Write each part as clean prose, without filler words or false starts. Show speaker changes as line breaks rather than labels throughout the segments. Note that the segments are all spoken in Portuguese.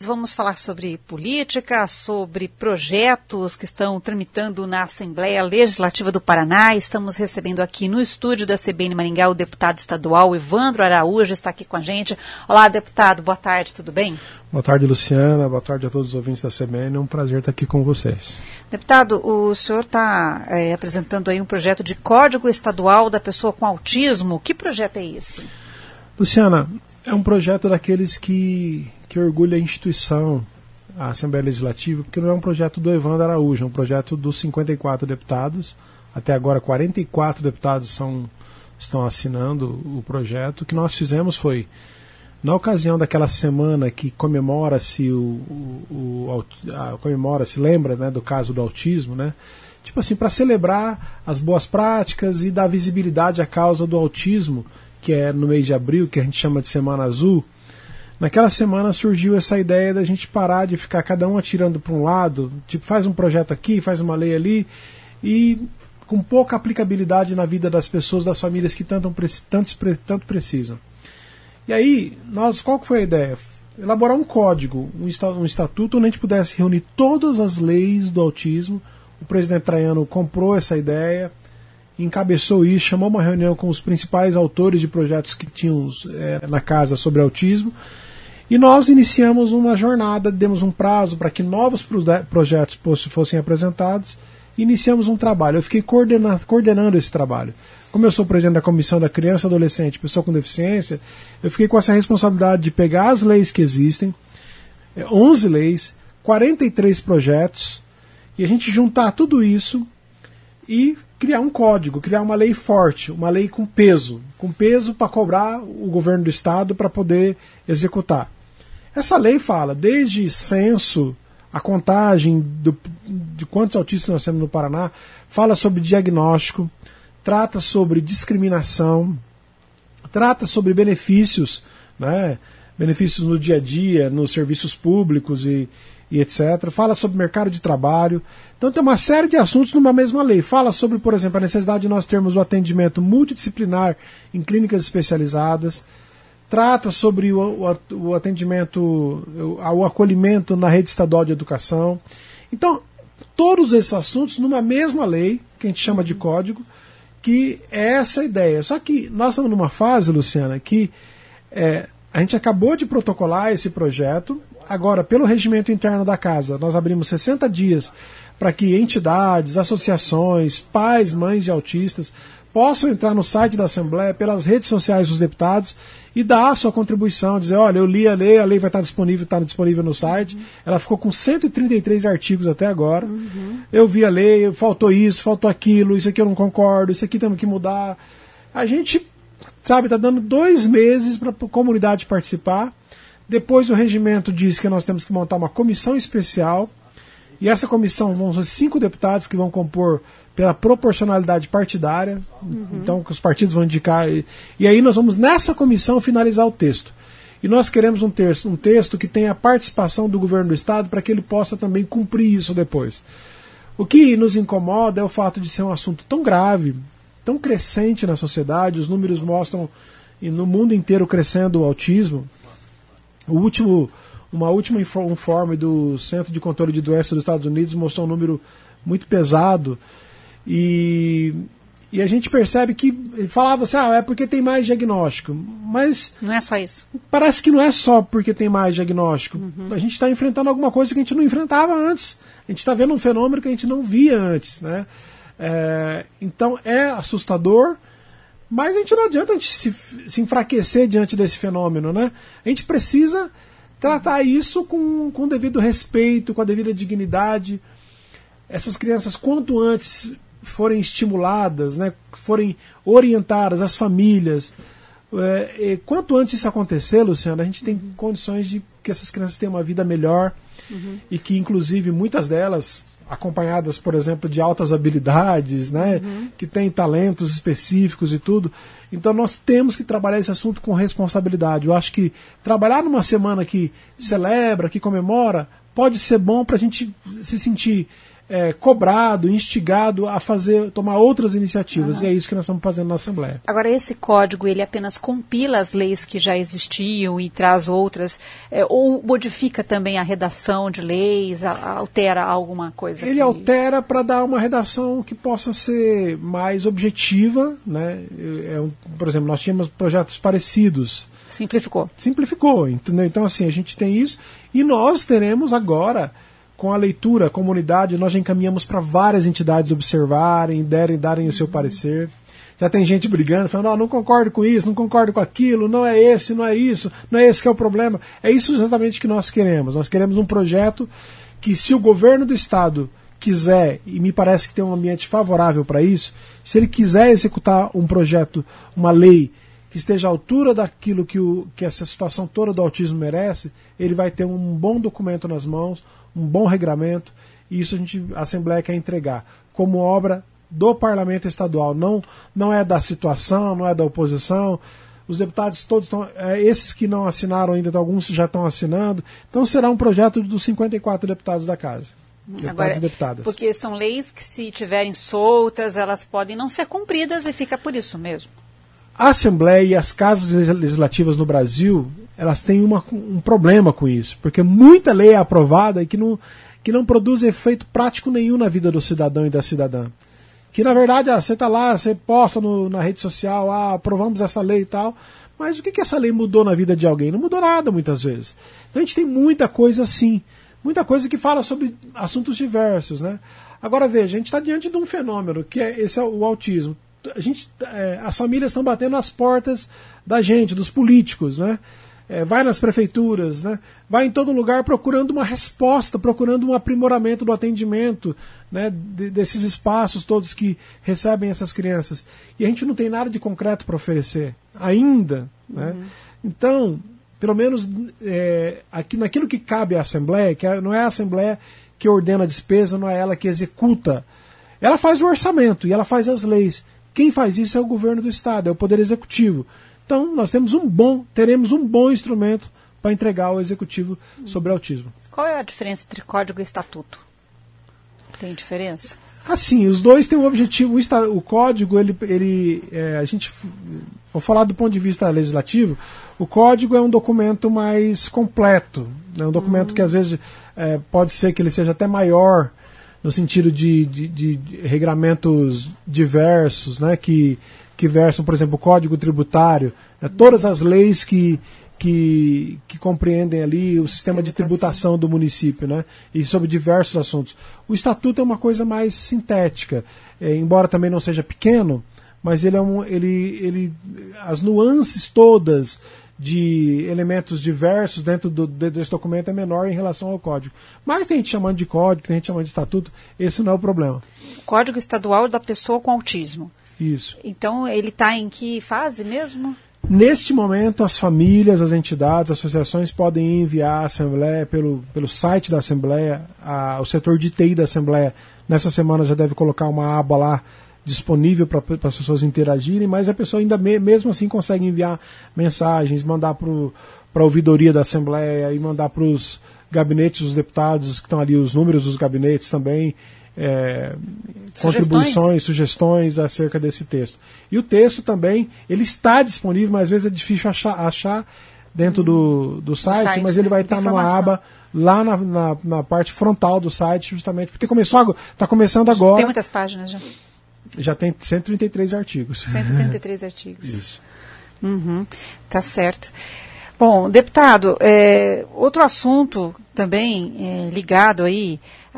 Vamos falar sobre política, sobre projetos que estão tramitando na Assembleia Legislativa do Paraná. Estamos recebendo aqui no estúdio da CBN Maringá o deputado estadual Evandro Araújo, está aqui com a gente. Olá, deputado, boa tarde, tudo bem?
Boa tarde, Luciana, boa tarde a todos os ouvintes da CBN, é um prazer estar aqui com vocês.
Deputado, o senhor está apresentando aí um projeto de Código Estadual da Pessoa com Autismo. Que projeto é esse?
Luciana, é um projeto daqueles que orgulha a instituição, a Assembleia Legislativa, porque não é um projeto do Evandro Araújo, é um projeto dos 54 deputados. Até agora 44 deputados estão assinando o projeto. O que nós fizemos foi, na ocasião daquela semana que comemora-se lembra, né, do caso do autismo, né? Tipo assim, para celebrar as boas práticas e dar visibilidade à causa do autismo, que é no mês de abril, que a gente chama de Semana Azul. Naquela semana surgiu essa ideia da gente parar de ficar cada um atirando para um lado, tipo, faz um projeto aqui, faz uma lei ali, e com pouca aplicabilidade na vida das pessoas, das famílias que tanto precisam. E aí, qual que foi a ideia? Elaborar um código, um estatuto onde a gente pudesse reunir todas as leis do autismo. O presidente Traiano comprou essa ideia, encabeçou isso, chamou uma reunião com os principais autores de projetos que tinham na casa sobre autismo, e nós iniciamos uma jornada, demos um prazo para que novos projetos fossem apresentados, e iniciamos um trabalho. Eu fiquei coordenando esse trabalho. Como eu sou presidente da Comissão da Criança, Adolescente e Pessoa com Deficiência, eu fiquei com essa responsabilidade de pegar as leis que existem, 11 leis, 43 projetos, e a gente juntar tudo isso e criar um código, criar uma lei forte, uma lei com peso para cobrar o governo do estado para poder executar. Essa lei fala desde censo, a contagem de quantos autistas nós temos no Paraná, fala sobre diagnóstico, trata sobre discriminação, trata sobre benefícios, né, benefícios no dia a dia, nos serviços públicos e etc. Fala sobre mercado de trabalho. Então tem uma série de assuntos numa mesma lei. Fala sobre, por exemplo, a necessidade de nós termos o atendimento multidisciplinar em clínicas especializadas. Trata sobre o atendimento, o acolhimento na rede estadual de educação. Então, todos esses assuntos numa mesma lei, que a gente chama de código, que é essa ideia. Só que nós estamos numa fase, Luciana, que a gente acabou de protocolar esse projeto. Agora, pelo regimento interno da casa, nós abrimos 60 dias para que entidades, associações, pais, mães de autistas possam entrar no site da Assembleia, pelas redes sociais dos deputados e dar a sua contribuição, dizer, olha, eu li a lei vai estar disponível no site. Ela ficou com 133 artigos até agora. Eu vi a lei, faltou isso, faltou aquilo, isso aqui eu não concordo, isso aqui temos que mudar. A gente, está dando 2 meses para a comunidade participar. Depois o regimento diz que nós temos que montar uma comissão especial, e essa comissão vão ser 5 deputados que vão compor pela proporcionalidade partidária, então que os partidos vão indicar, e aí nós vamos nessa comissão finalizar o texto. E nós queremos um texto que tenha a participação do governo do estado para que ele possa também cumprir isso depois. O que nos incomoda é o fato de ser um assunto tão grave, tão crescente na sociedade, os números mostram e no mundo inteiro crescendo o autismo. Uma última informe do Centro de Controle de Doenças dos Estados Unidos mostrou um número muito pesado, e a gente percebe que ele falava assim, é porque tem mais diagnóstico, mas
não é só isso. Parece
que não é só porque tem mais diagnóstico. A gente está enfrentando alguma coisa que a gente não enfrentava antes. A gente está vendo um fenômeno que a gente não via antes, né? Então é assustador, mas a gente não adianta a gente se enfraquecer diante desse fenômeno, né? A gente precisa tratar isso com o devido respeito, com a devida dignidade. Essas crianças, quanto antes forem estimuladas, né, forem orientadas, as famílias, quanto antes isso acontecer, Luciana, a gente tem condições de que essas crianças tenham uma vida melhor, e que, inclusive, muitas delas, acompanhadas, por exemplo, de altas habilidades, né, que têm talentos específicos e tudo. Então nós temos que trabalhar esse assunto com responsabilidade. Eu acho que trabalhar numa semana que celebra, que comemora, pode ser bom para a gente se sentir cobrado, instigado a tomar outras iniciativas, e é isso que nós estamos fazendo na Assembleia.
Agora, esse código, ele apenas compila as leis que já existiam e traz outras, ou modifica também a redação de leis, altera alguma coisa?
Ele altera para dar uma redação que possa ser mais objetiva, né? Por exemplo, nós tínhamos projetos parecidos. Simplificou, entendeu? Então, assim, a gente tem isso, e nós teremos agora, com a leitura, a comunidade, nós já encaminhamos para várias entidades observarem, darem o seu parecer. Já tem gente brigando, falando, não concordo com isso, não concordo com aquilo, não é esse, não é isso, não é esse que é o problema. É isso exatamente que nós queremos. Nós queremos um projeto que, se o governo do Estado quiser, e me parece que tem um ambiente favorável para isso, se ele quiser executar um projeto, uma lei, que esteja à altura daquilo que essa situação toda do autismo merece, ele vai ter um bom documento nas mãos, um bom regramento, e isso a Assembleia quer entregar como obra do Parlamento Estadual. Não é da situação, não é da oposição. Os deputados todos estão, esses que não assinaram ainda, alguns já estão assinando. Então será um projeto dos 54 deputados da Casa. Deputados e deputadas.
Porque são leis que, se estiverem soltas, elas podem não ser cumpridas, e fica por isso mesmo.
A Assembleia e as casas legislativas no Brasil, elas têm um problema com isso, porque muita lei é aprovada e que não produz efeito prático nenhum na vida do cidadão e da cidadã. Que, na verdade, você está lá, você posta na rede social, aprovamos essa lei e tal, mas o que essa lei mudou na vida de alguém? Não mudou nada, muitas vezes. Então a gente tem muita coisa assim, muita coisa que fala sobre assuntos diversos, né? Agora, veja, a gente está diante de um fenômeno, que esse é o autismo. As famílias estão batendo as portas da gente, dos políticos, né? Vai nas prefeituras, né? Vai em todo lugar procurando uma resposta, procurando um aprimoramento do atendimento, né? Desses espaços todos que recebem essas crianças. E a gente não tem nada de concreto para oferecer ainda, né? Então, pelo menos aqui, naquilo que cabe à Assembleia, que não é a Assembleia que ordena a despesa, não é ela que executa. Ela faz o orçamento e ela faz as leis. Quem faz isso é o governo do Estado, é o Poder Executivo. Então, nós teremos um bom instrumento para entregar ao Executivo sobre autismo.
Qual é a diferença entre código e estatuto? Tem diferença?
Assim, os dois têm um objetivo. O código, vou falar do ponto de vista legislativo, o código é um documento mais completo. É um documento que, às vezes, pode ser que ele seja até maior, no sentido de regramentos diversos, né, que versam, por exemplo, o Código Tributário, né, todas as leis que compreendem ali o sistema de tributação do município, né, e sobre diversos assuntos. O Estatuto é uma coisa mais sintética, embora também não seja pequeno, mas ele as nuances todas de elementos diversos dentro desse documento é menor em relação ao código. Mas tem gente chamando de código, tem gente chamando de estatuto, esse não é o problema.
Código Estadual da Pessoa com Autismo.
Isso.
Então, ele está em que fase mesmo?
Neste momento, as famílias, as entidades, as associações podem enviar à Assembleia, pelo site da Assembleia, o setor de TI da Assembleia, nessa semana já deve colocar uma aba lá, disponível para as pessoas interagirem, mas a pessoa ainda mesmo assim consegue enviar mensagens, mandar para a ouvidoria da Assembleia e mandar para os gabinetes dos deputados que estão ali, os números dos gabinetes também, contribuições, sugestões acerca desse texto. E o texto também, ele está disponível, mas às vezes é difícil achar dentro do site, mas ele vai estar numa aba lá na parte frontal do site, justamente porque está começando agora.
Tem muitas páginas já.
Já tem 133 artigos.
133 artigos.
Isso.
Tá certo. Bom, deputado, outro assunto também ligado aí,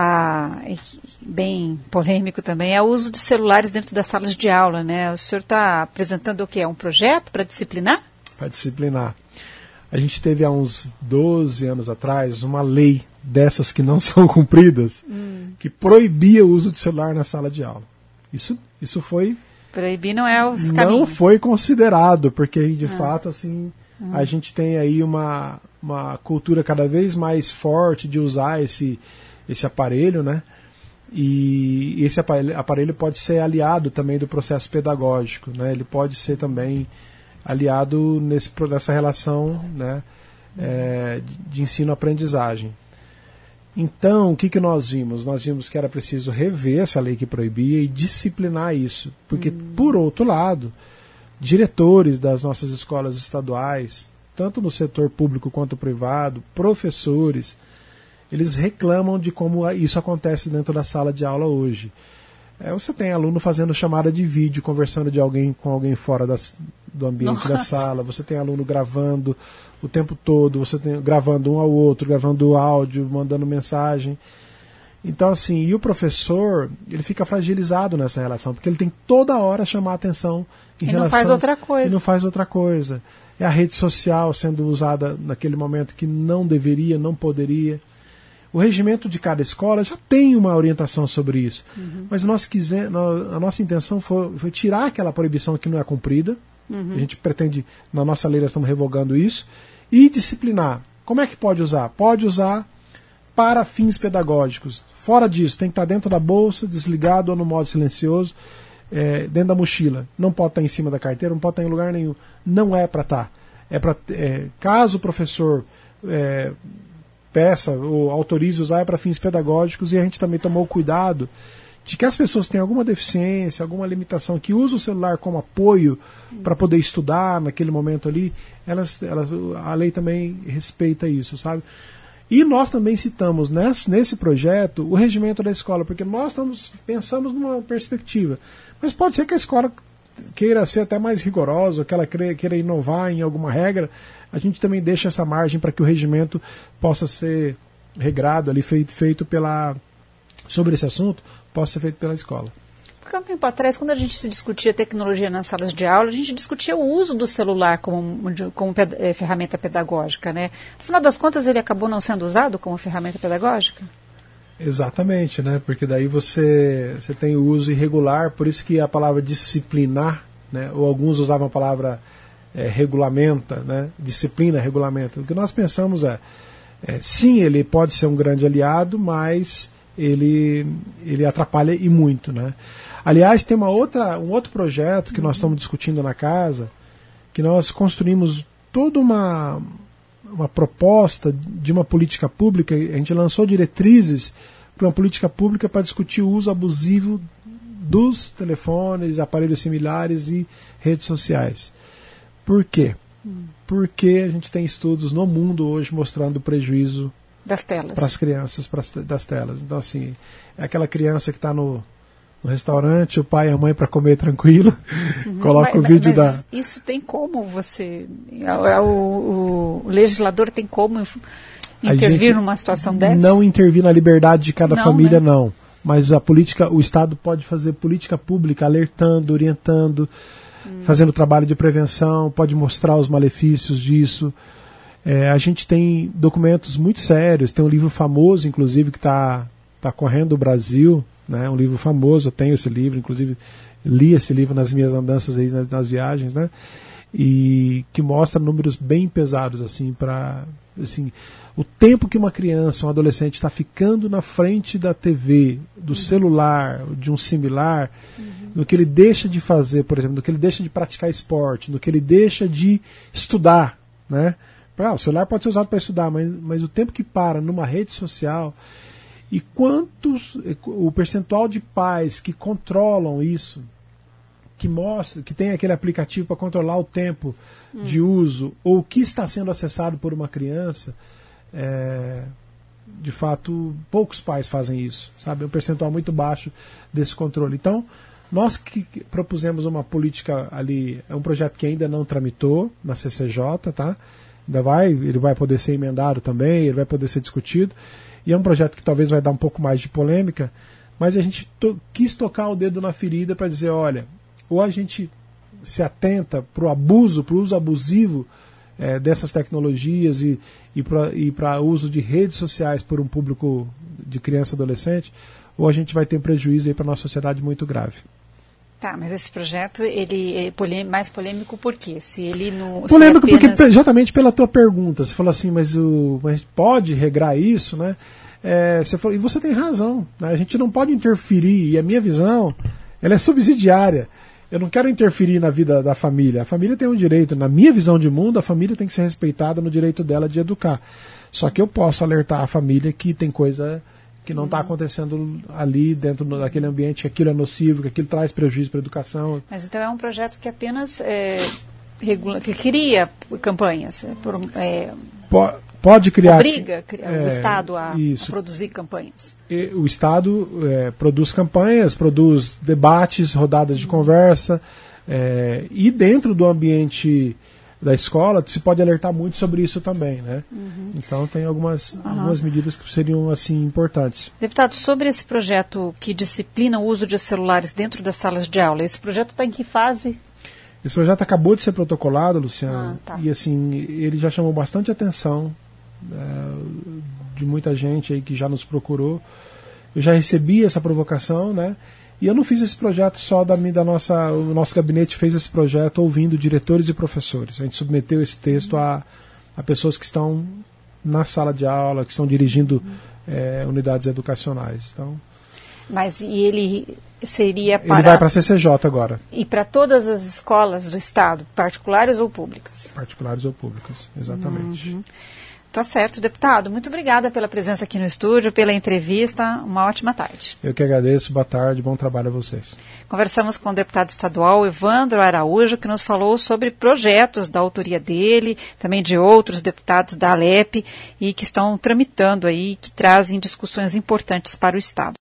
bem polêmico também, é o uso de celulares dentro das salas de aula, né? O senhor está apresentando o quê? Um projeto para disciplinar?
Para disciplinar. A gente teve há uns 12 anos atrás uma lei dessas que não são cumpridas, que proibia o uso de celular na sala de aula. Isso foi...
Proibir não é os caminhos.
Não foi considerado, porque de fato assim, a gente tem aí uma cultura cada vez mais forte de usar esse aparelho, né? E esse aparelho pode ser aliado também do processo pedagógico, né? Ele pode ser também aliado nessa relação, né, de ensino-aprendizagem. Então, o que nós vimos? Nós vimos que era preciso rever essa lei que proibia e disciplinar isso. Porque, por outro lado, diretores das nossas escolas estaduais, tanto no setor público quanto privado, professores, eles reclamam de como isso acontece dentro da sala de aula hoje. Você tem aluno fazendo chamada de vídeo, conversando com alguém fora do ambiente da sala, você tem aluno gravando o tempo todo, você tem gravando um ao outro, gravando áudio, mandando mensagem. Então, assim, e o professor, ele fica fragilizado nessa relação, porque ele tem toda hora chamar a atenção em relação...
não faz outra coisa.
E não faz outra coisa. É a rede social sendo usada naquele momento que não deveria, não poderia. O regimento de cada escola já tem uma orientação sobre isso. Mas a nossa intenção foi tirar aquela proibição que não é cumprida. A gente pretende, na nossa lei, nós estamos revogando isso. E disciplinar. Como é que pode usar? Pode usar para fins pedagógicos. Fora disso, tem que estar dentro da bolsa, desligado ou no modo silencioso, dentro da mochila. Não pode estar em cima da carteira, não pode estar em lugar nenhum. Não é para estar. Caso o professor peça ou autorize usar, é para fins pedagógicos, e a gente também tomou cuidado de que as pessoas têm alguma deficiência, alguma limitação, que usam o celular como apoio para poder estudar naquele momento ali, a lei também respeita isso, sabe? E nós também citamos nesse projeto o regimento da escola, porque nós pensamos numa perspectiva. Mas pode ser que a escola queira ser até mais rigorosa, que ela queira inovar em alguma regra. A gente também deixa essa margem para que o regimento possa ser regrado ali, feito sobre esse assunto, possa ser feito pela escola.
Porque há um tempo atrás, quando a gente se discutia tecnologia nas salas de aula, a gente discutia o uso do celular como ferramenta pedagógica, né? No final das contas, ele acabou não sendo usado como ferramenta pedagógica?
Exatamente, né? Porque daí você tem o uso irregular, por isso que a palavra disciplinar, né? Ou alguns usavam a palavra regulamenta, né? Disciplina, regulamenta. O que nós pensamos sim, ele pode ser um grande aliado, mas ele atrapalha e muito, né? Aliás, tem um outro projeto que nós estamos discutindo na casa, que nós construímos toda uma proposta de uma política pública. A gente lançou diretrizes para uma política pública para discutir o uso abusivo dos telefones, aparelhos similares e redes sociais. Por quê? Porque a gente tem estudos no mundo hoje mostrando o prejuízo
das telas
para as crianças, das telas. Então, assim, é aquela criança que está no restaurante, o pai e a mãe para comer tranquilo, coloca o vídeo
mas isso tem como você... O legislador tem como intervir numa situação dessa?
Não intervir na liberdade de cada família, né? Não. Mas o Estado pode fazer política pública, alertando, orientando, fazendo trabalho de prevenção, pode mostrar os malefícios disso. A gente tem documentos muito sérios, tem um livro famoso, inclusive, que está correndo o Brasil, né? Um livro famoso, eu tenho esse livro, inclusive li esse livro nas minhas andanças aí, nas viagens, né? E que mostra números bem pesados, assim, o tempo que uma criança, um adolescente está ficando na frente da TV, do celular, de um similar, no que ele deixa de fazer, por exemplo, no que ele deixa de praticar esporte, no que ele deixa de estudar, né? O celular pode ser usado para estudar, mas o tempo que para numa rede social, e o percentual de pais que controlam isso, que tem aquele aplicativo para controlar o tempo de uso, ou o que está sendo acessado por uma criança, de fato, poucos pais fazem isso, sabe? É um percentual muito baixo desse controle. Então, nós que propusemos uma política ali, é um projeto que ainda não tramitou na CCJ, tá? Ele vai poder ser emendado também, ele vai poder ser discutido, e é um projeto que talvez vai dar um pouco mais de polêmica, mas a gente quis tocar o dedo na ferida para dizer, olha, ou a gente se atenta para o abuso, para o uso abusivo dessas tecnologias e para o uso de redes sociais por um público de criança e adolescente, ou a gente vai ter um prejuízo para a nossa sociedade muito grave.
Tá, mas esse projeto, ele é mais polêmico por quê? Se ele não...
Polêmico porque, exatamente pela tua pergunta, você falou assim, mas a gente pode regrar isso, né? Você falou, e você tem razão, né? A gente não pode interferir, e a minha visão, ela é subsidiária. Eu não quero interferir na vida da família. A família tem um direito, na minha visão de mundo, a família tem que ser respeitada no direito dela de educar. Só que eu posso alertar a família que tem coisa que não está acontecendo ali dentro daquele ambiente, que aquilo é nocivo, que aquilo traz prejuízo para a educação.
Mas então é um projeto que apenas que cria campanhas,
pode criar...
Obriga o Estado a produzir campanhas.
O Estado produz campanhas, produz debates, rodadas de conversa, e dentro do ambiente da escola se pode alertar muito sobre isso também, né? Então tem algumas medidas que seriam assim importantes.
Deputado, sobre esse projeto que disciplina o uso de celulares dentro das salas de aula, esse projeto está em que fase?
Esse projeto acabou de ser protocolado, Luciano, e assim, ele já chamou bastante atenção de muita gente aí que já nos procurou. Eu já recebi essa provocação, né? E eu não fiz esse projeto só o nosso gabinete fez esse projeto ouvindo diretores e professores. A gente submeteu esse texto a pessoas que estão na sala de aula, que estão dirigindo unidades educacionais. Então,
mas e ele seria para...
Ele vai para a CCJ agora.
E para todas as escolas do Estado, particulares ou públicas?
Particulares ou públicas, exatamente.
Tá certo, deputado. Muito obrigada pela presença aqui no estúdio, pela entrevista. Uma ótima tarde.
Eu que agradeço. Boa tarde. Bom trabalho a vocês.
Conversamos com o deputado estadual Evandro Araújo, que nos falou sobre projetos da autoria dele, também de outros deputados da ALEP, e que estão tramitando aí, que trazem discussões importantes para o Estado.